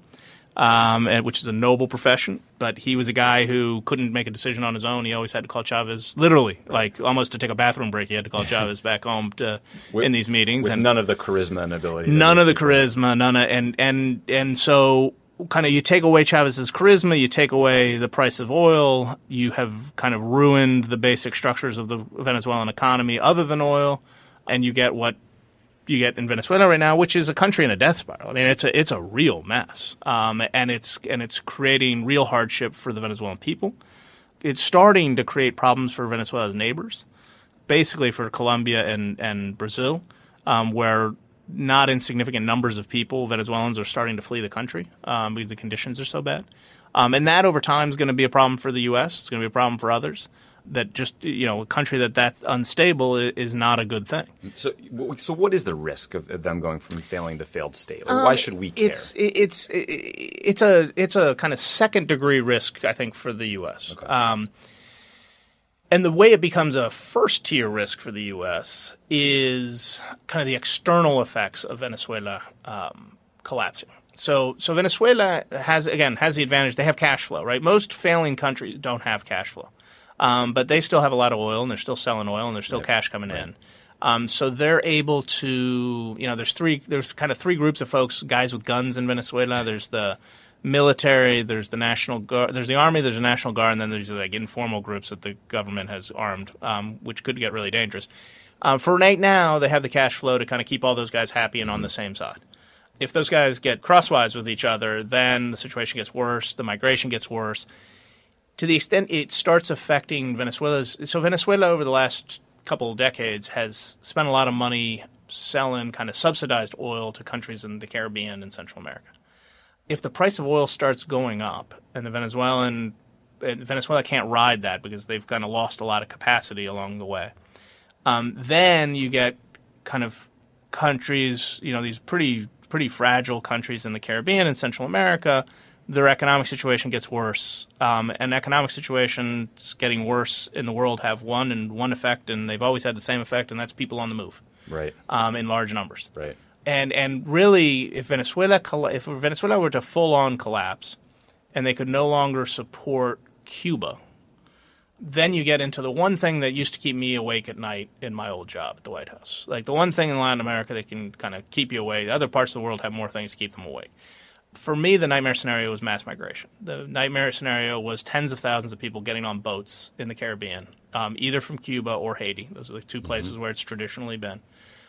Um, and, which is a noble profession, but he was a guy who couldn't make a decision on his own. He always had to call Chavez, literally, like almost to take a bathroom break. He had to call Chavez back home to, with, in these meetings, with and none of the charisma and ability. None of the charisma, none of, and and and so kind of you take away Chavez's charisma, you take away the price of oil, you have kind of ruined the basic structures of the Venezuelan economy, other than oil, and you get what you get in Venezuela right now, which is a country in a death spiral. I mean, it's a it's a real mess, um, and it's and it's creating real hardship for the Venezuelan people. It's starting to create problems for Venezuela's neighbors, basically for Colombia and and Brazil, um, where not insignificant numbers of people, Venezuelans, are starting to flee the country um, because the conditions are so bad, um, and that over time is going to be a problem for the U S. It's going to be a problem for others. That just, you know, a country that that's unstable is not a good thing. So, so what is the risk of them going from failing to failed state? Or why should we care? It's it's it's a it's a kind of second degree risk, I think, for the U S. Okay. Um, and the way it becomes a first tier risk for the U S is kind of the external effects of Venezuela um, collapsing. So, so Venezuela has again has the advantage; they have cash flow, right? Most failing countries don't have cash flow. Um, but they still have a lot of oil, and they're still selling oil, and there's still yep. cash coming right. in. Um, so they're able to, you know, there's three, there's kind of three groups of folks, guys with guns in Venezuela. There's the military, there's the National Guard, there's the Army, there's the National Guard, and then there's like informal groups that the government has armed, um, which could get really dangerous. Um, for right now, they have the cash flow to kind of keep all those guys happy and on the same side. If those guys get crosswise with each other, then the situation gets worse, the migration gets worse. To the extent it starts affecting Venezuela's – so Venezuela over the last couple of decades has spent a lot of money selling kind of subsidized oil to countries in the Caribbean and Central America. If the price of oil starts going up and the Venezuelan – Venezuela can't ride that because they've kind of lost a lot of capacity along the way, um, then you get kind of countries – you know, these pretty pretty fragile countries in the Caribbean and Central America – their economic situation gets worse. Um, and economic situations getting worse in the world have one and one effect, and they've always had the same effect, and that's people on the move, right? Um, in large numbers, right? And and really, if Venezuela if Venezuela were to full on collapse, and they could no longer support Cuba, then you get into the one thing that used to keep me awake at night in my old job at the White House. Like the one thing in Latin America that can kind of keep you awake. Other parts of the world have more things to keep them awake. For me, the nightmare scenario was mass migration. The nightmare scenario was tens of thousands of people getting on boats in the Caribbean, um, either from Cuba or Haiti. Those are the two places mm-hmm. where it's traditionally been.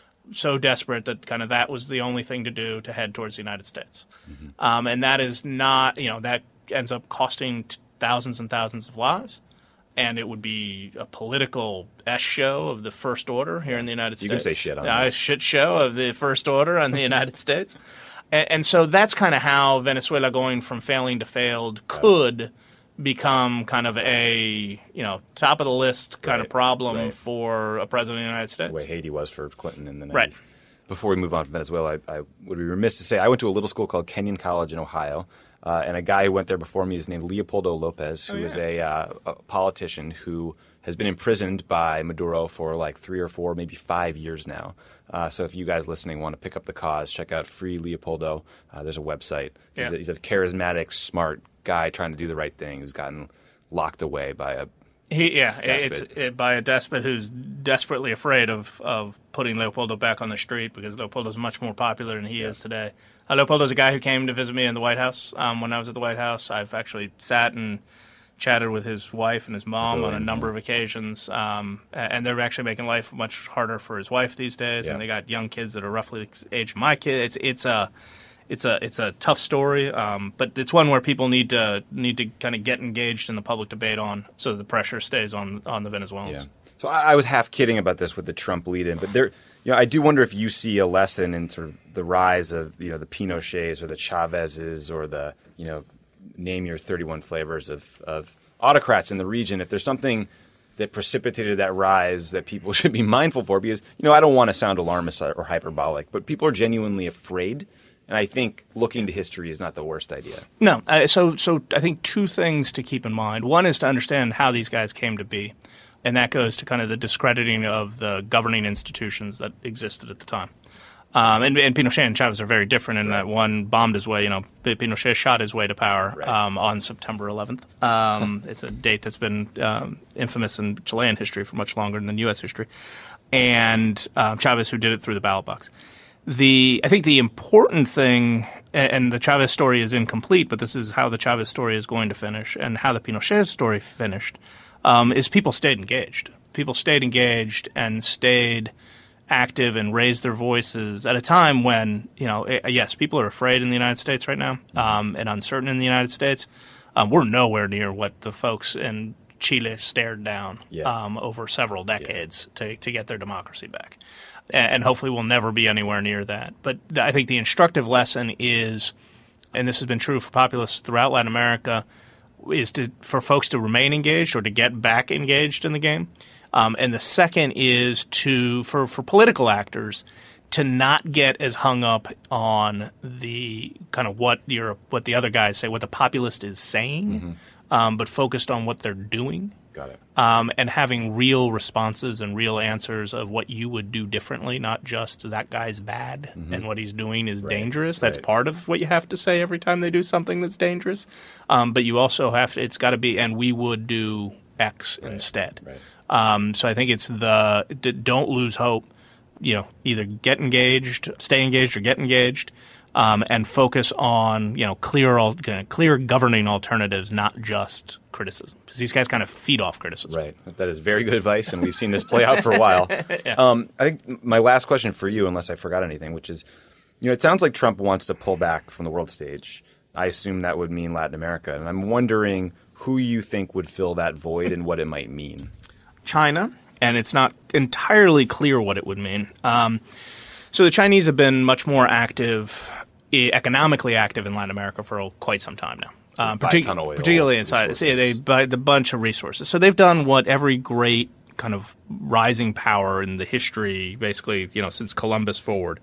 So desperate that kind of that was the only thing to do to head towards the United States. Mm-hmm. Um, and that is not, you know, that ends up costing t- thousands and thousands of lives. And it would be a political S show of the first order here in the United you States. You can say shit on uh, this. A shit show of the first order on the United States. And, and so that's kind of how Venezuela going from failing to failed could become kind of a, you know, top of the list kind right, of problem right. for a president of the United States. The way Haiti was for Clinton in the nineties. Right. Before we move on to Venezuela, I, I would be remiss to say I went to a little school called Kenyon College in Ohio, uh, and a guy who went there before me is named Leopoldo Lopez, who oh, yeah. is a, uh, a politician who has been imprisoned by Maduro for like three or four, maybe five years now. Uh, so if you guys listening want to pick up the cause, check out Free Leopoldo. Uh, there's a website. Yeah. He's, a, he's a charismatic, smart guy trying to do the right thing who's gotten locked away by a he, yeah, despot. It's it, by a despot who's desperately afraid of, of putting Leopoldo back on the street because Leopoldo's much more popular than he yeah. is today. Uh, Leopoldo's a guy who came to visit me in the White House um, when I was at the White House. I've actually sat and chatted with his wife and his mom on a number of occasions, um, and they're actually making life much harder for his wife these days. Yeah. And they got young kids that are roughly the age of my kids. It's it's a it's a it's a tough story, um, but it's one where people need to need to kind of get engaged in the public debate on, so that the pressure stays on on the Venezuelans. Yeah. So I, I was half kidding about this with the Trump lead-in, but there, you know, I do wonder if you see a lesson in sort of the rise of you know the Pinochets or the Chavezes or the you know. Name your thirty-one flavors of, of autocrats in the region. If there's something that precipitated that rise that people should be mindful for, because, you know, I don't want to sound alarmist or hyperbolic, but people are genuinely afraid. And I think looking to history is not the worst idea. No. Uh, so, so I think two things to keep in mind. One is to understand how these guys came to be. And that goes to kind of the discrediting of the governing institutions that existed at the time. Um, and, and Pinochet and Chavez are very different in right. that one bombed his way. You know, Pinochet shot his way to power right. um, on September eleventh. Um, it's a date that's been um, infamous in Chilean history for much longer than U S history. And uh, Chavez, who did it through the ballot box. The I think the important thing, and the Chavez story is incomplete, but this is how the Chavez story is going to finish, and how the Pinochet story finished, um, is people stayed engaged. People stayed engaged and stayed active and raised their voices at a time when, you know, yes, people are afraid in the United States right now, um, and uncertain in the United States. Um, we're nowhere near what the folks in Chile stared down yeah. um, over several decades yeah. to, to get their democracy back. And, and hopefully we'll never be anywhere near that. But I think the instructive lesson is, and this has been true for populists throughout Latin America, is to for folks to remain engaged or to get back engaged in the game. Um, and the second is to for, for political actors to not get as hung up on the kind of what you're, what the other guys say, what the populist is saying, mm-hmm. um, but focused on what they're doing. Got it. Um, and having real responses and real answers of what you would do differently, not just that guy's bad mm-hmm. and what he's doing is right. dangerous. That's right. part of what you have to say every time they do something that's dangerous. Um, but you also have to, it's got to be, and we would do X right. instead. Right. Um, so I think it's the don't lose hope. You know, either get engaged, stay engaged, or get engaged. um, and focus on you know clear al- clear governing alternatives, not just criticism. Because these guys kind of feed off criticism. Right. That is very good advice, and we've seen this play out for a while. yeah. um, I think my last question for you, unless I forgot anything, which is, you know, it sounds like Trump wants to pull back from the world stage. I assume that would mean Latin America, and I'm wondering who you think would fill that void and what it might mean. China, and it's not entirely clear what it would mean. Um, so the Chinese have been much more active, economically active in Latin America for quite some time now. Um, buy partic- a ton of oil, particularly inside, yeah, they buy the bunch of resources. So they've done what every great kind of rising power in the history, basically, you know, since Columbus forward,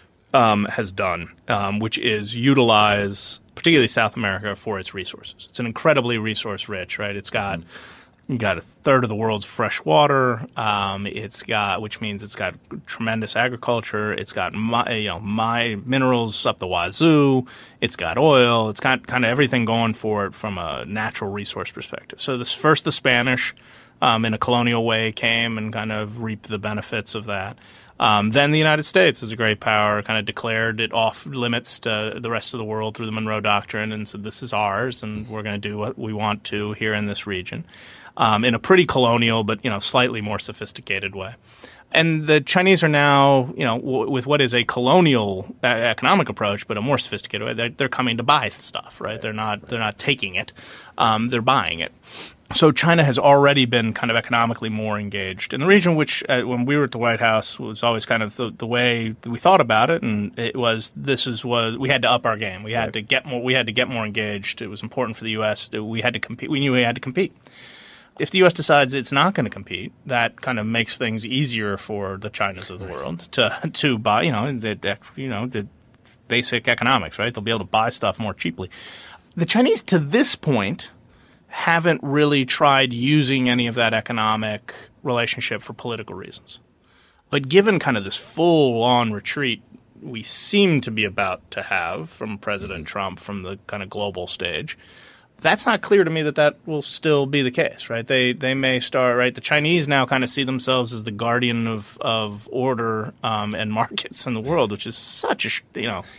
um, has done, um, which is utilize particularly South America for its resources. It's an incredibly resource rich, right? It's got mm-hmm. you got a third of the world's fresh water. Um, it's got, which means it's got tremendous agriculture. It's got my, you know my minerals up the wazoo. It's got oil. It's got kind of everything going for it from a natural resource perspective. So this first the Spanish, um, in a colonial way, came and kind of reaped the benefits of that. Um, then the United States, as a great power, kind of declared it off limits to the rest of the world through the Monroe Doctrine and said, this is ours, and we're going to do what we want to here in this region, um, in a pretty colonial but, you know, slightly more sophisticated way. And the Chinese are now, you know, w- with what is a colonial uh, economic approach, but a more sophisticated way, they're, they're coming to buy stuff, right? They're not, they're not taking it. Um, they're buying it. So China has already been kind of economically more engaged in the region, which uh, when we were at the White House was always kind of the, the way we thought about it, and it was this is was we had to up our game. We had right. to get more. We had to get more engaged. It was important for the U S. We had to compete. We knew we had to compete. If the U S decides it's not going to compete, that kind of makes things easier for the Chinas of the right. world to to buy. You know, the you know the basic economics, right? They'll be able to buy stuff more cheaply. The Chinese, to this point, haven't really tried using any of that economic relationship for political reasons. But given kind of this full-on retreat we seem to be about to have from President Trump from the kind of global stage, that's not clear to me that that will still be the case, right? They they may start, right? The Chinese now kind of see themselves as the guardian of, of order um, and markets in the world, which is such a, you know...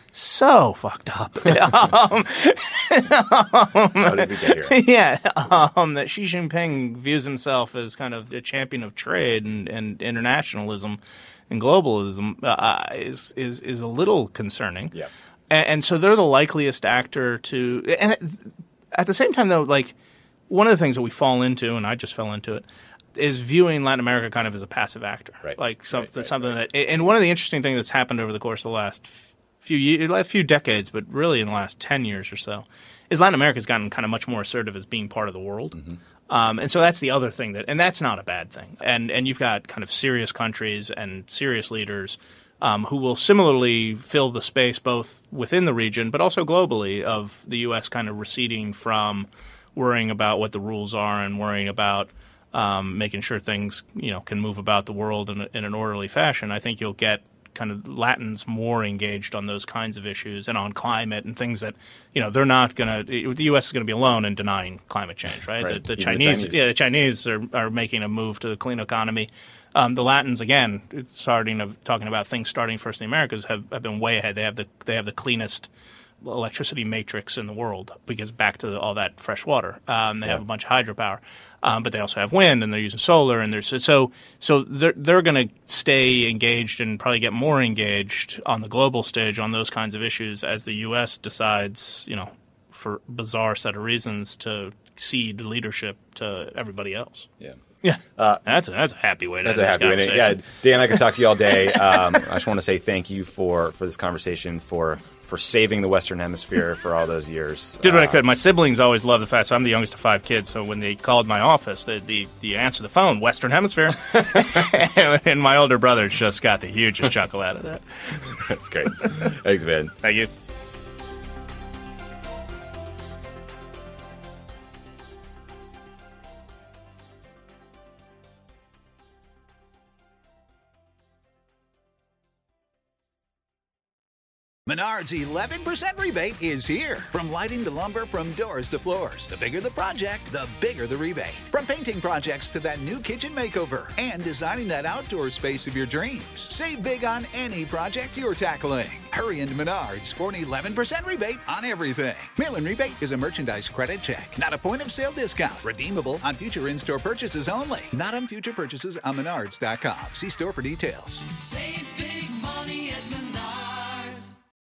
So fucked up. um, How did we get here? Yeah, um, that Xi Jinping views himself as kind of a champion of trade and, and internationalism and globalism uh, is is is a little concerning. Yeah, and, and so they're the likeliest actor to. And at, at the same time, though, like one of the things that we fall into, and I just fell into it, is viewing Latin America kind of as a passive actor, right? Like something, right, right, something right. that. And one of the interesting things that's happened over the course of the last few years, a few decades, but really in the last ten years or so, is Latin America's gotten kind of much more assertive as being part of the world. Mm-hmm. Um, and so that's the other thing that, and that's not a bad thing. And and you've got kind of serious countries and serious leaders um, who will similarly fill the space both within the region, but also globally, of the U S kind of receding from worrying about what the rules are and worrying about um, making sure things, you know, can move about the world in, a, in an orderly fashion. I think you'll get kind of Latins more engaged on those kinds of issues and on climate and things that, you know, they're not going to – the U S is going to be alone in denying climate change, right? right. The, the, the Chinese, Chinese. Yeah, the Chinese are, are making a move to the clean economy. Um, the Latins, again, starting of talking about things starting first in the Americas, have, have been way ahead. They have the they have the cleanest electricity matrix in the world because back to the, all that fresh water. Um, they yeah. have a bunch of hydropower, um, but they also have wind and they're using solar and there's so so they're they're going to stay engaged and probably get more engaged on the global stage on those kinds of issues as the U S decides, you know, for bizarre set of reasons to cede leadership to everybody else. Yeah. Yeah, uh, that's a, that's a happy way to That's end a happy way to Yeah, Dan, I could talk to you all day. Um, I just want to say thank you for, for this conversation, for for saving the Western Hemisphere for all those years. Did what uh, I could. My siblings always love the fact. So I'm the youngest of five kids. So when they called my office, the the, the answer the phone, Western Hemisphere, and my older brother just got the hugest chuckle out of that. That's great. Thanks, man. Thank you. Menards eleven percent rebate is here. From lighting to lumber, from doors to floors. The bigger the project, the bigger the rebate. From painting projects to that new kitchen makeover and designing that outdoor space of your dreams. Save big on any project you're tackling. Hurry into Menards for an eleven percent rebate on everything. Mail-in rebate is a merchandise credit check, not a point-of-sale discount. Redeemable on future in-store purchases only. Not on future purchases on menards dot com. See store for details. Save big